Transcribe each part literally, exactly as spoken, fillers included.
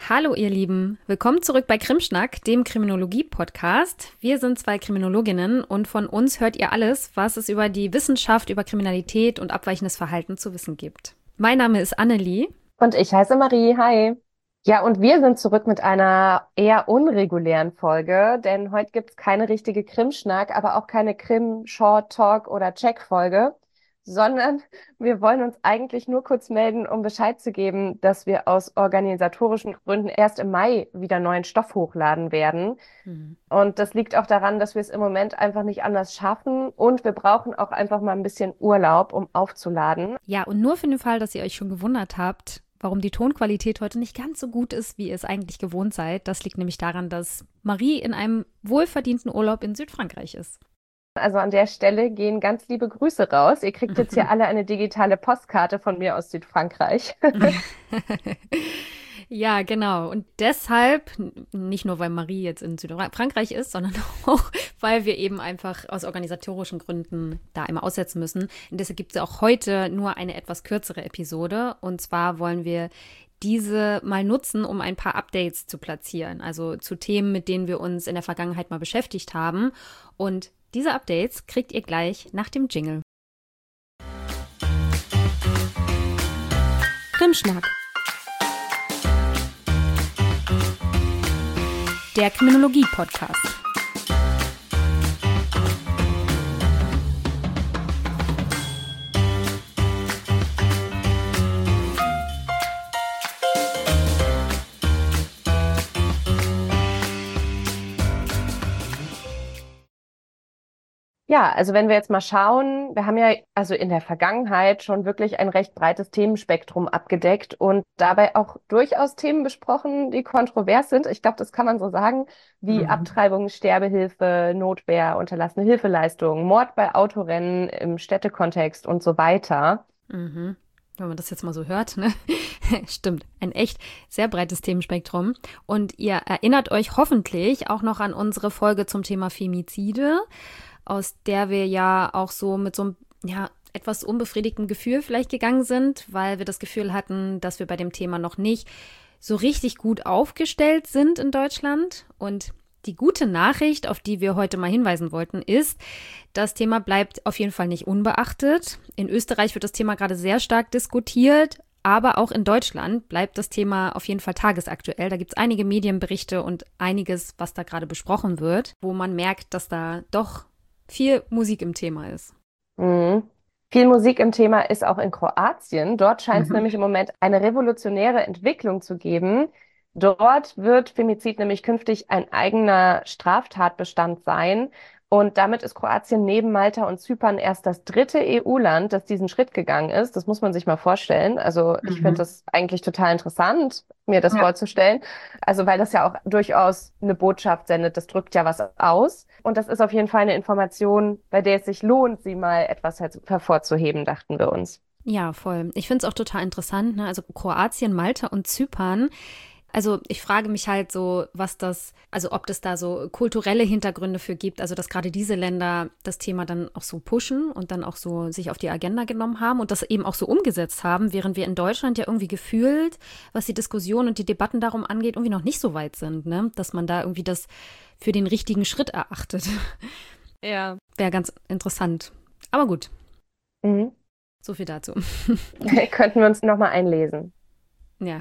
Hallo ihr Lieben, willkommen zurück bei Krimschnack, dem Kriminologie-Podcast. Wir sind zwei Kriminologinnen und von uns hört ihr alles, was es über die Wissenschaft, über Kriminalität und abweichendes Verhalten zu wissen gibt. Mein Name ist Annelie. Und ich heiße Marie. Hi. Ja, und wir sind zurück mit einer eher unregulären Folge, denn heute gibt's keine richtige Krimschnack, aber auch keine Krim-Short-Talk- oder Check-Folge, sondern wir wollen uns eigentlich nur kurz melden, um Bescheid zu geben, dass wir aus organisatorischen Gründen erst im Mai wieder neuen Stoff hochladen werden. Hm. Und das liegt auch daran, dass wir es im Moment einfach nicht anders schaffen und wir brauchen auch einfach mal ein bisschen Urlaub, um aufzuladen. Ja, und nur für den Fall, dass ihr euch schon gewundert habt, warum die Tonqualität heute nicht ganz so gut ist, wie ihr es eigentlich gewohnt seid. Das liegt nämlich daran, dass Marie in einem wohlverdienten Urlaub in Südfrankreich ist. Also an der Stelle gehen ganz liebe Grüße raus. Ihr kriegt jetzt hier alle eine digitale Postkarte von mir aus Südfrankreich. Ja, genau. Und deshalb, nicht nur weil Marie jetzt in Südfrankreich ist, sondern auch, weil wir eben einfach aus organisatorischen Gründen da immer aussetzen müssen. Und deshalb gibt es auch heute nur eine etwas kürzere Episode. Und zwar wollen wir diese mal nutzen, um ein paar Updates zu platzieren. Also zu Themen, mit denen wir uns in der Vergangenheit mal beschäftigt haben. Und diese Updates kriegt ihr gleich nach dem Jingle. Krimschnack. Der Kriminologie-Podcast. Ja, also wenn wir jetzt mal schauen, wir haben ja also in der Vergangenheit schon wirklich ein recht breites Themenspektrum abgedeckt und dabei auch durchaus Themen besprochen, die kontrovers sind. Ich glaube, das kann man so sagen, wie Mhm. Abtreibung, Sterbehilfe, Notwehr, unterlassene Hilfeleistung, Mord bei Autorennen im Städtekontext und so weiter. Mhm. Wenn man das jetzt mal so hört, ne? Stimmt, ein echt sehr breites Themenspektrum. Und ihr erinnert euch hoffentlich auch noch an unsere Folge zum Thema Femizide, aus der wir ja auch so mit so einem, ja, etwas unbefriedigtem Gefühl vielleicht gegangen sind, weil wir das Gefühl hatten, dass wir bei dem Thema noch nicht so richtig gut aufgestellt sind in Deutschland. Und die gute Nachricht, auf die wir heute mal hinweisen wollten, ist, das Thema bleibt auf jeden Fall nicht unbeachtet. In Österreich wird das Thema gerade sehr stark diskutiert, aber auch in Deutschland bleibt das Thema auf jeden Fall tagesaktuell. Da gibt es einige Medienberichte und einiges, was da gerade besprochen wird, wo man merkt, dass da doch viel Musik im Thema ist. Mhm. Viel Musik im Thema ist auch in Kroatien. Dort scheint es Mhm. nämlich im Moment eine revolutionäre Entwicklung zu geben. Dort wird Femizid nämlich künftig ein eigener Straftatbestand sein. Und damit ist Kroatien neben Malta und Zypern erst das dritte E U-Land, das diesen Schritt gegangen ist. Das muss man sich mal vorstellen. Also ich finde Mhm. das eigentlich total interessant, mir das Ja. vorzustellen. Also weil das ja auch durchaus eine Botschaft sendet. Das drückt ja was aus. Und das ist auf jeden Fall eine Information, bei der es sich lohnt, sie mal etwas her hervorzuheben, dachten wir uns. Ja, voll. Ich finde es auch total interessant, ne? Also Kroatien, Malta und Zypern. Also ich frage mich halt so, was das, also ob es da so kulturelle Hintergründe für gibt, also dass gerade diese Länder das Thema dann auch so pushen und dann auch so sich auf die Agenda genommen haben und das eben auch so umgesetzt haben, während wir in Deutschland ja irgendwie gefühlt, was die Diskussion und die Debatten darum angeht, irgendwie noch nicht so weit sind, ne? Dass man da irgendwie das für den richtigen Schritt erachtet. Ja. Wäre ganz interessant. Aber gut, Mhm. so viel dazu. Könnten wir uns nochmal einlesen. Ja.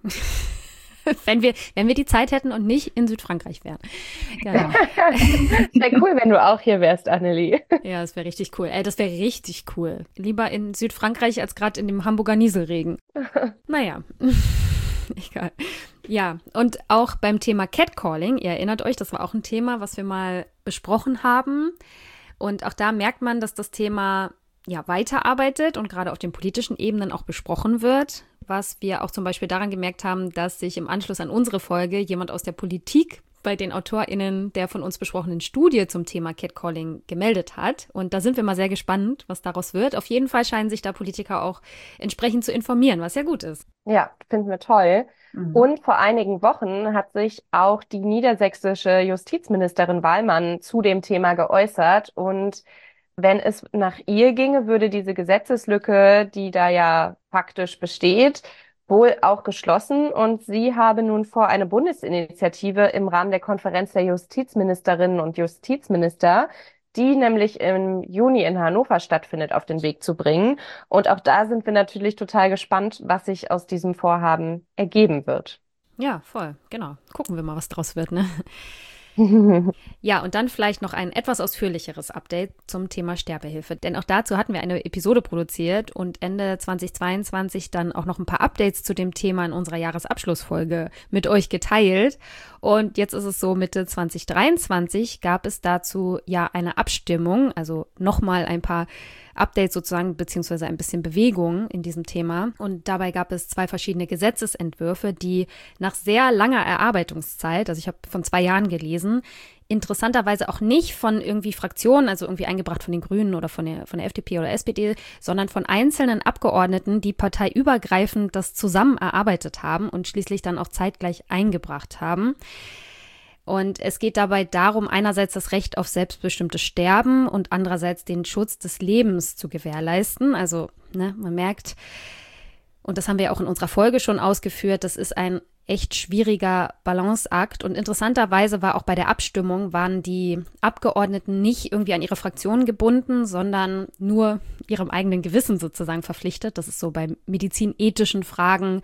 Wenn wir, wenn wir die Zeit hätten und nicht in Südfrankreich wären. Genau. Wäre cool, wenn du auch hier wärst, Annelie. Ja, das wäre richtig cool. Ey, das wäre richtig cool. Lieber in Südfrankreich als gerade in dem Hamburger Nieselregen. Naja, egal. Ja, und auch beim Thema Catcalling, ihr erinnert euch, das war auch ein Thema, was wir mal besprochen haben. Und auch da merkt man, dass das Thema ja weiterarbeitet und gerade auf den politischen Ebenen auch besprochen wird. Was wir auch zum Beispiel daran gemerkt haben, dass sich im Anschluss an unsere Folge jemand aus der Politik bei den AutorInnen der von uns besprochenen Studie zum Thema Catcalling gemeldet hat. Und da sind wir mal sehr gespannt, was daraus wird. Auf jeden Fall scheinen sich da Politiker auch entsprechend zu informieren, was ja gut ist. Ja, finden wir toll. Mhm. Und vor einigen Wochen hat sich auch die niedersächsische Justizministerin Wahlmann zu dem Thema geäußert. Und wenn es nach ihr ginge, würde diese Gesetzeslücke, die da ja faktisch besteht, wohl auch geschlossen und sie habe nun vor, eine Bundesinitiative im Rahmen der Konferenz der Justizministerinnen und Justizminister, die nämlich im Juni in Hannover stattfindet, auf den Weg zu bringen. Und auch da sind wir natürlich total gespannt, was sich aus diesem Vorhaben ergeben wird. Ja, voll, genau. Gucken wir mal, was draus wird, ne? Ja, und dann vielleicht noch ein etwas ausführlicheres Update zum Thema Sterbehilfe. Denn auch dazu hatten wir eine Episode produziert und Ende zweitausendzweiundzwanzig dann auch noch ein paar Updates zu dem Thema in unserer Jahresabschlussfolge mit euch geteilt. Und jetzt ist es so, Mitte zweitausenddreiundzwanzig gab es dazu ja eine Abstimmung, also nochmal ein paar Updates sozusagen, beziehungsweise ein bisschen Bewegung in diesem Thema. Und dabei gab es zwei verschiedene Gesetzesentwürfe, die nach sehr langer Erarbeitungszeit, also ich habe von zwei Jahren gelesen, interessanterweise auch nicht von irgendwie Fraktionen, also irgendwie eingebracht von den Grünen oder von der, von der F D P oder S P D, sondern von einzelnen Abgeordneten, die parteiübergreifend das zusammen erarbeitet haben und schließlich dann auch zeitgleich eingebracht haben. Und es geht dabei darum, einerseits das Recht auf selbstbestimmtes Sterben und andererseits den Schutz des Lebens zu gewährleisten. Also, ne, man merkt, und das haben wir auch in unserer Folge schon ausgeführt, das ist ein echt schwieriger Balanceakt. Und interessanterweise war auch bei der Abstimmung, waren die Abgeordneten nicht irgendwie an ihre Fraktionen gebunden, sondern nur ihrem eigenen Gewissen sozusagen verpflichtet. Das ist so bei medizinethischen Fragen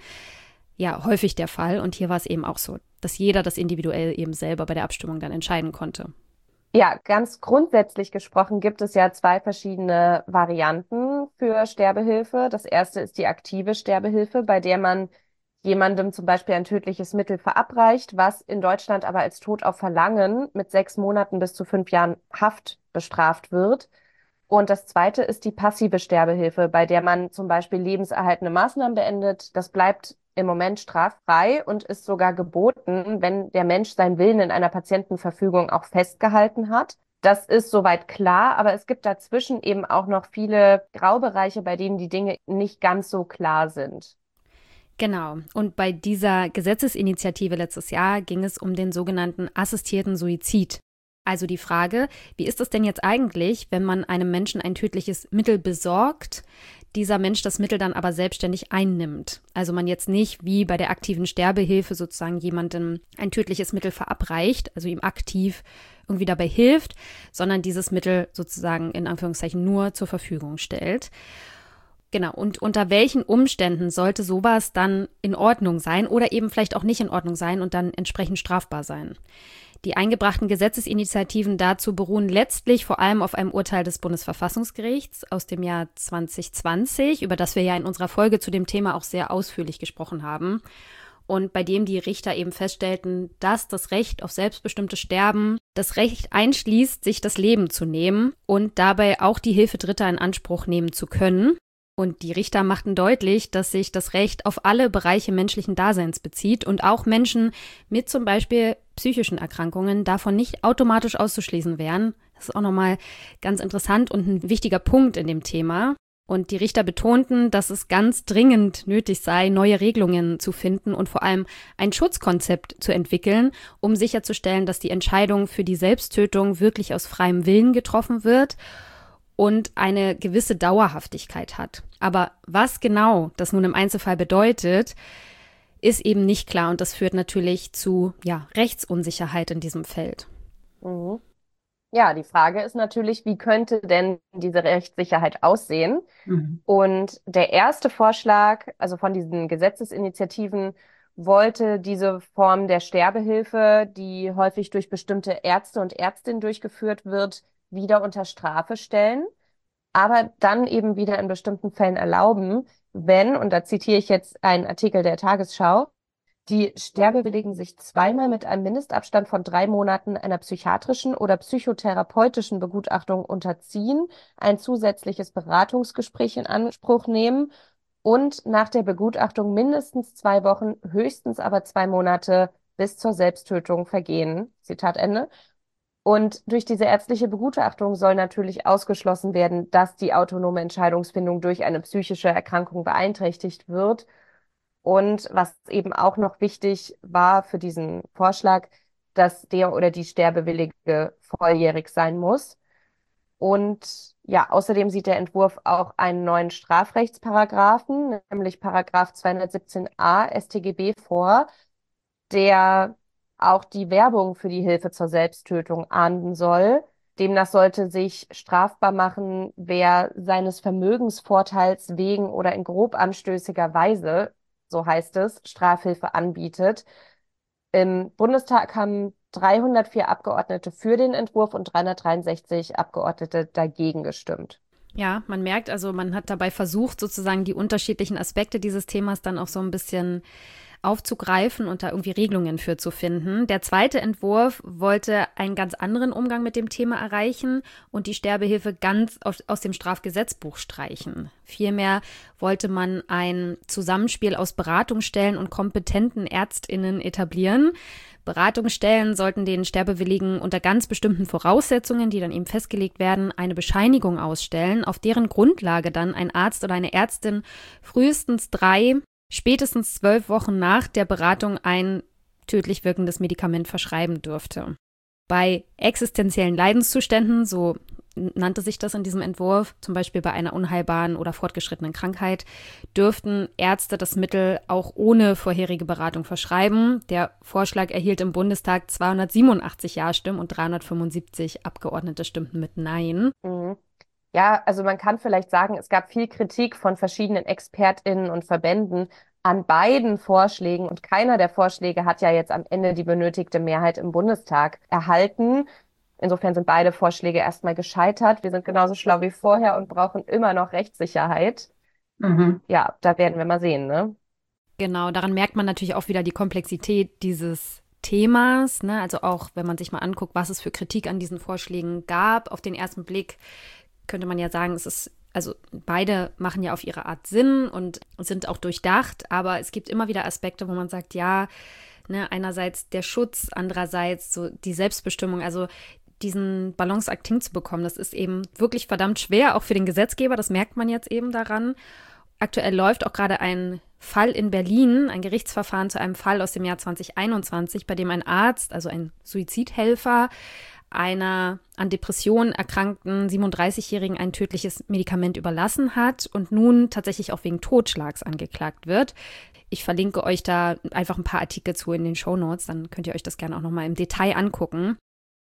ja häufig der Fall. Und hier war es eben auch so, dass jeder das individuell eben selber bei der Abstimmung dann entscheiden konnte. Ja, ganz grundsätzlich gesprochen gibt es ja zwei verschiedene Varianten für Sterbehilfe. Das erste ist die aktive Sterbehilfe, bei der man jemandem zum Beispiel ein tödliches Mittel verabreicht, was in Deutschland aber als Tod auf Verlangen mit sechs Monaten bis zu fünf Jahren Haft bestraft wird. Und das zweite ist die passive Sterbehilfe, bei der man zum Beispiel lebenserhaltende Maßnahmen beendet. Das bleibt im Moment straffrei und ist sogar geboten, wenn der Mensch seinen Willen in einer Patientenverfügung auch festgehalten hat. Das ist soweit klar, aber es gibt dazwischen eben auch noch viele Graubereiche, bei denen die Dinge nicht ganz so klar sind. Genau. Und bei dieser Gesetzesinitiative letztes Jahr ging es um den sogenannten assistierten Suizid. Also die Frage, wie ist es denn jetzt eigentlich, wenn man einem Menschen ein tödliches Mittel besorgt, dieser Mensch das Mittel dann aber selbstständig einnimmt? Also man jetzt nicht wie bei der aktiven Sterbehilfe sozusagen jemandem ein tödliches Mittel verabreicht, also ihm aktiv irgendwie dabei hilft, sondern dieses Mittel sozusagen in Anführungszeichen nur zur Verfügung stellt. Genau, und unter welchen Umständen sollte sowas dann in Ordnung sein oder eben vielleicht auch nicht in Ordnung sein und dann entsprechend strafbar sein? Die eingebrachten Gesetzesinitiativen dazu beruhen letztlich vor allem auf einem Urteil des Bundesverfassungsgerichts aus dem Jahr zwanzig zwanzig, über das wir ja in unserer Folge zu dem Thema auch sehr ausführlich gesprochen haben. Und bei dem die Richter eben feststellten, dass das Recht auf selbstbestimmtes Sterben das Recht einschließt, sich das Leben zu nehmen und dabei auch die Hilfe Dritter in Anspruch nehmen zu können. Und die Richter machten deutlich, dass sich das Recht auf alle Bereiche menschlichen Daseins bezieht und auch Menschen mit zum Beispiel psychischen Erkrankungen davon nicht automatisch auszuschließen wären. Das ist auch nochmal ganz interessant und ein wichtiger Punkt in dem Thema. Und die Richter betonten, dass es ganz dringend nötig sei, neue Regelungen zu finden und vor allem ein Schutzkonzept zu entwickeln, um sicherzustellen, dass die Entscheidung für die Selbsttötung wirklich aus freiem Willen getroffen wird und eine gewisse Dauerhaftigkeit hat. Aber was genau das nun im Einzelfall bedeutet, ist eben nicht klar und das führt natürlich zu ja, Rechtsunsicherheit in diesem Feld. Mhm. Ja, die Frage ist natürlich, wie könnte denn diese Rechtssicherheit aussehen? Mhm. Und der erste Vorschlag, also von diesen Gesetzesinitiativen, wollte diese Form der Sterbehilfe, die häufig durch bestimmte Ärzte und Ärztinnen durchgeführt wird, wieder unter Strafe stellen, aber dann eben wieder in bestimmten Fällen erlauben, wenn, und da zitiere ich jetzt einen Artikel der Tagesschau, die Sterbewilligen sich zweimal mit einem Mindestabstand von drei Monaten einer psychiatrischen oder psychotherapeutischen Begutachtung unterziehen, ein zusätzliches Beratungsgespräch in Anspruch nehmen und nach der Begutachtung mindestens zwei Wochen, höchstens aber zwei Monate bis zur Selbsttötung vergehen. Zitat Ende. Und durch diese ärztliche Begutachtung soll natürlich ausgeschlossen werden, dass die autonome Entscheidungsfindung durch eine psychische Erkrankung beeinträchtigt wird. Und was eben auch noch wichtig war für diesen Vorschlag, dass der oder die Sterbewillige volljährig sein muss. Und ja, außerdem sieht der Entwurf auch einen neuen Strafrechtsparagraphen, nämlich Paragraph zweihundertsiebzehn a S t G B vor, der auch die Werbung für die Hilfe zur Selbsttötung ahnden soll. Demnach sollte sich strafbar machen, wer seines Vermögensvorteils wegen oder in grob anstößiger Weise, so heißt es, Strafhilfe anbietet. Im Bundestag haben dreihundertvier Abgeordnete für den Entwurf und dreihundertdreiundsechzig Abgeordnete dagegen gestimmt. Ja, man merkt also, man hat dabei versucht, sozusagen die unterschiedlichen Aspekte dieses Themas dann auch so ein bisschen aufzugreifen und da irgendwie Regelungen für zu finden. Der zweite Entwurf wollte einen ganz anderen Umgang mit dem Thema erreichen und die Sterbehilfe ganz aus, aus dem Strafgesetzbuch streichen. Vielmehr wollte man ein Zusammenspiel aus Beratungsstellen und kompetenten ÄrztInnen etablieren. Beratungsstellen sollten den Sterbewilligen unter ganz bestimmten Voraussetzungen, die dann eben festgelegt werden, eine Bescheinigung ausstellen, auf deren Grundlage dann ein Arzt oder eine Ärztin frühestens drei, spätestens zwölf Wochen nach der Beratung ein tödlich wirkendes Medikament verschreiben dürfte. Bei existenziellen Leidenszuständen, so nannte sich das in diesem Entwurf, zum Beispiel bei einer unheilbaren oder fortgeschrittenen Krankheit, dürften Ärzte das Mittel auch ohne vorherige Beratung verschreiben. Der Vorschlag erhielt im Bundestag zweihundertsiebenundachtzig Ja-Stimmen und dreihundertfünfundsiebzig Abgeordnete stimmten mit Nein. Mhm. Ja, also man kann vielleicht sagen, es gab viel Kritik von verschiedenen ExpertInnen und Verbänden an beiden Vorschlägen und keiner der Vorschläge hat ja jetzt am Ende die benötigte Mehrheit im Bundestag erhalten. Insofern sind beide Vorschläge erstmal gescheitert. Wir sind genauso schlau wie vorher und brauchen immer noch Rechtssicherheit. Mhm. Ja, da werden wir mal sehen, ne? Genau, daran merkt man natürlich auch wieder die Komplexität dieses Themas, ne? Also auch, wenn man sich mal anguckt, was es für Kritik an diesen Vorschlägen gab. Auf den ersten Blick könnte man ja sagen, es ist, also beide machen ja auf ihre Art Sinn und sind auch durchdacht, aber es gibt immer wieder Aspekte, wo man sagt, ja, ne, einerseits der Schutz, andererseits so die Selbstbestimmung, also diesen Balanceakt hinzubekommen, das ist eben wirklich verdammt schwer, auch für den Gesetzgeber, das merkt man jetzt eben daran. Aktuell läuft auch gerade ein Fall in Berlin, ein Gerichtsverfahren zu einem Fall aus dem Jahr zwanzig einundzwanzig, bei dem ein Arzt, also ein Suizidhelfer, einer an Depressionen erkrankten siebenunddreißigjährigen ein tödliches Medikament überlassen hat und nun tatsächlich auch wegen Totschlags angeklagt wird. Ich verlinke euch da einfach ein paar Artikel zu in den Shownotes, dann könnt ihr euch das gerne auch nochmal im Detail angucken.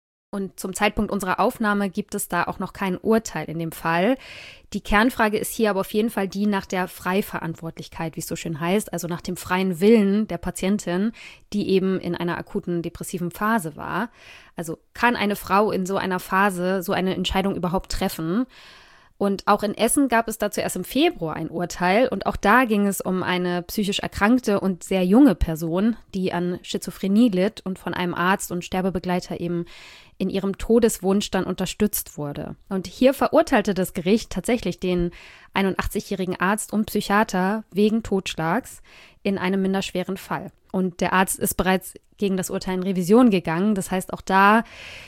Und zum Zeitpunkt unserer Aufnahme gibt es da auch noch kein Urteil in dem Fall. Die Kernfrage ist hier aber auf jeden Fall die nach der Freiverantwortlichkeit, wie es so schön heißt, also nach dem freien Willen der Patientin, die eben in einer akuten depressiven Phase war. Also kann eine Frau in so einer Phase so eine Entscheidung überhaupt treffen? Und auch in Essen gab es dazu erst im Februar ein Urteil und auch da ging es um eine psychisch erkrankte und sehr junge Person, die an Schizophrenie litt und von einem Arzt und Sterbebegleiter eben in ihrem Todeswunsch dann unterstützt wurde. Und hier verurteilte das Gericht tatsächlich den einundachtzigjährigen Arzt und Psychiater wegen Totschlags in einem minderschweren Fall. Und der Arzt ist bereits gegen das Urteil in Revision gegangen. Das heißt, auch da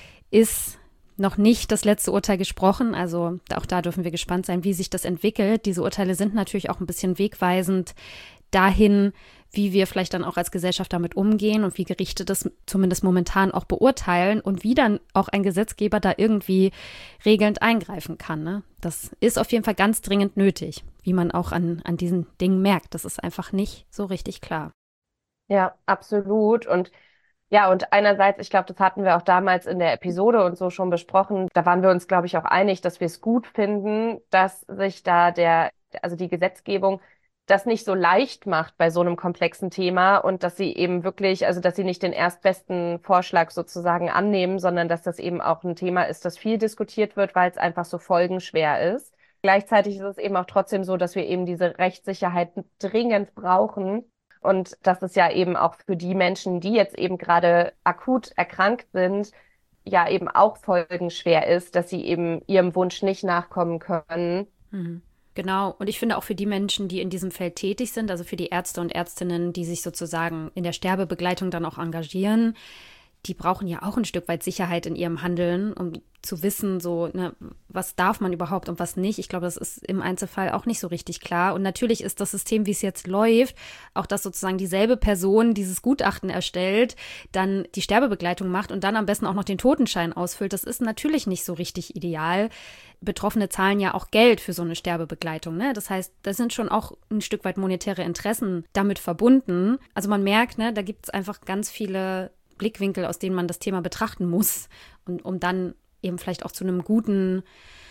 ist noch nicht das letzte Urteil gesprochen. Also auch da dürfen wir gespannt sein, wie sich das entwickelt. Diese Urteile sind natürlich auch ein bisschen wegweisend dahin, wie wir vielleicht dann auch als Gesellschaft damit umgehen und wie Gerichte das zumindest momentan auch beurteilen und wie dann auch ein Gesetzgeber da irgendwie regelnd eingreifen kann. Ne? Das ist auf jeden Fall ganz dringend nötig, wie man auch an, an diesen Dingen merkt. Das ist einfach nicht so richtig klar. Ja, absolut. Und ja, und einerseits, ich glaube, das hatten wir auch damals in der Episode und so schon besprochen, da waren wir uns, glaube ich, auch einig, dass wir es gut finden, dass sich da der, also die Gesetzgebung das nicht so leicht macht bei so einem komplexen Thema und dass sie eben wirklich, also dass sie nicht den erstbesten Vorschlag sozusagen annehmen, sondern dass das eben auch ein Thema ist, das viel diskutiert wird, weil es einfach so folgenschwer ist. Gleichzeitig ist es eben auch trotzdem so, dass wir eben diese Rechtssicherheit dringend brauchen. Und dass es ja eben auch für die Menschen, die jetzt eben gerade akut erkrankt sind, ja eben auch folgenschwer ist, dass sie eben ihrem Wunsch nicht nachkommen können. Mhm. Genau. Und ich finde auch für die Menschen, die in diesem Feld tätig sind, also für die Ärzte und Ärztinnen, die sich sozusagen in der Sterbebegleitung dann auch engagieren, die brauchen ja auch ein Stück weit Sicherheit in ihrem Handeln, um zu wissen, so, ne, was darf man überhaupt und was nicht. Ich glaube, das ist im Einzelfall auch nicht so richtig klar. Und natürlich ist das System, wie es jetzt läuft, auch dass sozusagen dieselbe Person dieses Gutachten erstellt, dann die Sterbebegleitung macht und dann am besten auch noch den Totenschein ausfüllt. Das ist natürlich nicht so richtig ideal. Betroffene zahlen ja auch Geld für so eine Sterbebegleitung, ne? Das heißt, da sind schon auch ein Stück weit monetäre Interessen damit verbunden. Also man merkt, ne, da gibt es einfach ganz viele Blickwinkel, aus denen man das Thema betrachten muss, und um dann eben vielleicht auch zu einem guten,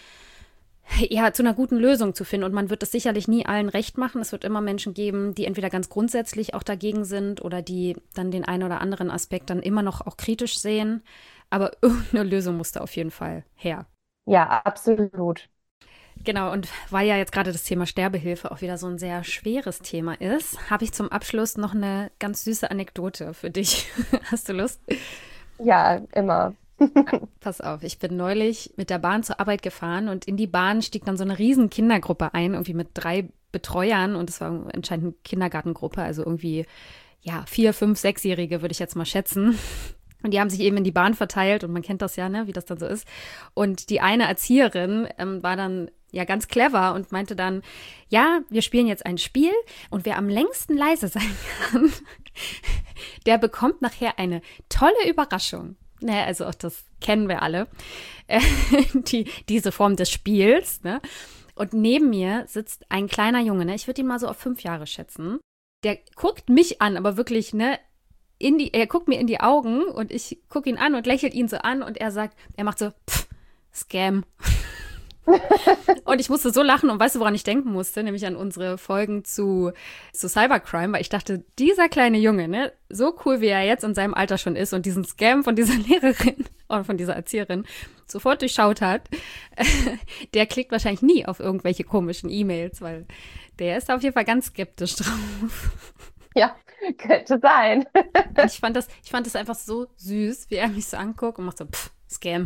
ja, zu einer guten Lösung zu finden. Und man wird das sicherlich nie allen recht machen. Es wird immer Menschen geben, die entweder ganz grundsätzlich auch dagegen sind oder die dann den einen oder anderen Aspekt dann immer noch auch kritisch sehen. Aber irgendeine Lösung musste auf jeden Fall her. Ja, absolut. Genau, und weil ja jetzt gerade das Thema Sterbehilfe auch wieder so ein sehr schweres Thema ist, habe ich zum Abschluss noch eine ganz süße Anekdote für dich. Hast du Lust? Ja, immer. Pass auf, ich bin neulich mit der Bahn zur Arbeit gefahren und in die Bahn stieg dann so eine riesen Kindergruppe ein, irgendwie mit drei Betreuern, und es war anscheinend eine Kindergartengruppe, also irgendwie, ja, vier, fünf, sechsjährige würde ich jetzt mal schätzen. Und die haben sich eben in die Bahn verteilt und man kennt das ja, ne, wie das dann so ist. Und die eine Erzieherin ähm, war dann ja ganz clever und meinte dann, ja, wir spielen jetzt ein Spiel und wer am längsten leise sein kann, der bekommt nachher eine tolle Überraschung. Naja, also auch das kennen wir alle, äh, die, diese Form des Spiels, ne? Und neben mir sitzt ein kleiner Junge, ne? Ich würde ihn mal so auf fünf Jahre schätzen. Der guckt mich an, aber wirklich, ne? In die, er guckt mir in die Augen und ich gucke ihn an und lächelt ihn so an und er sagt, er macht so, pff, Scam. Und ich musste so lachen und weißt du, woran ich denken musste? Nämlich an unsere Folgen zu, zu Cybercrime, weil ich dachte, dieser kleine Junge, ne, so cool wie er jetzt in seinem Alter schon ist und diesen Scam von dieser Lehrerin oder von dieser Erzieherin sofort durchschaut hat, der klickt wahrscheinlich nie auf irgendwelche komischen E-Mails, weil der ist auf jeden Fall ganz skeptisch drauf. Ja, könnte sein. Und ich fand das, ich fand das einfach so süß, wie er mich so anguckt und macht so, pff, Scam.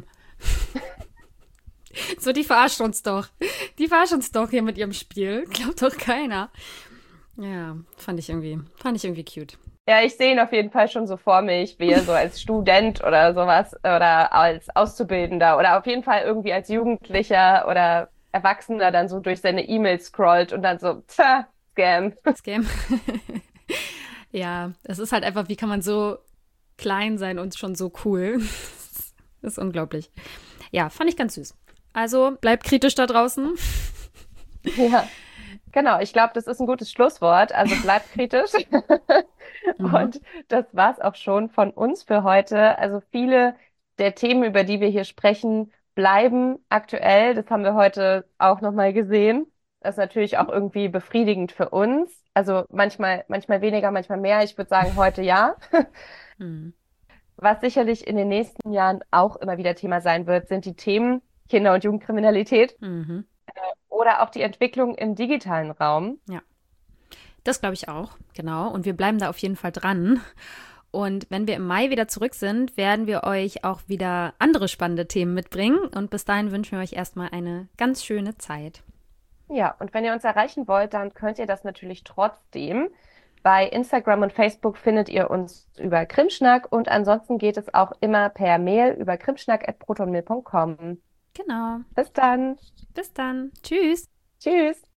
So, die verarscht uns doch. Die verarscht uns doch hier mit ihrem Spiel. Glaubt doch keiner. Ja, fand ich irgendwie, fand ich irgendwie cute. Ja, ich sehe ihn auf jeden Fall schon so vor mich, wie er so als Student oder sowas oder als Auszubildender oder auf jeden Fall irgendwie als Jugendlicher oder Erwachsener dann so durch seine E-Mails scrollt und dann so, tja, Scam. Scam. Ja, es ist halt einfach, wie kann man so klein sein und schon so cool. Das ist unglaublich. Ja, fand ich ganz süß. Also bleibt kritisch da draußen. Ja, genau. Ich glaube, das ist ein gutes Schlusswort. Also bleibt kritisch. Mhm. Und das war's auch schon von uns für heute. Also viele der Themen, über die wir hier sprechen, bleiben aktuell. Das haben wir heute auch nochmal gesehen. Das ist natürlich auch irgendwie befriedigend für uns. Also manchmal, manchmal weniger, manchmal mehr. Ich würde sagen, heute ja. Mhm. Was sicherlich in den nächsten Jahren auch immer wieder Thema sein wird, sind die Themen Kinder- und Jugendkriminalität Mhm. oder auch die Entwicklung im digitalen Raum. Ja, das glaube ich auch, genau. Und wir bleiben da auf jeden Fall dran. Und wenn wir im Mai wieder zurück sind, werden wir euch auch wieder andere spannende Themen mitbringen. Und bis dahin wünschen wir euch erstmal eine ganz schöne Zeit. Ja, und wenn ihr uns erreichen wollt, dann könnt ihr das natürlich trotzdem. Bei Instagram und Facebook findet ihr uns über Krimschnack und ansonsten geht es auch immer per Mail über krimschnack at protonmail punkt com. Genau. Bis dann. Bis dann. Tschüss. Tschüss.